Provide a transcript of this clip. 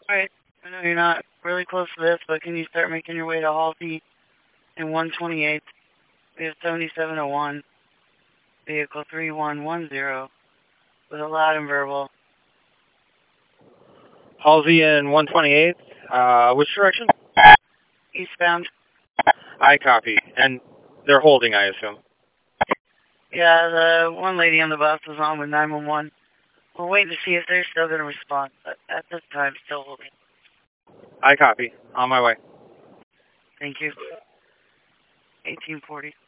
Alright, I know you're not really close to this, but can you start making your way to Halsey in 128? We have 7701, vehicle 3110, with a loud and verbal. Halsey in 128. Which direction? Eastbound. I copy. And they're holding, I assume. Yeah, the one lady on the bus was on with 911. We're waiting to see if they're still going to respond, but at this time, still holding. I copy. On my way. Thank you. 1840.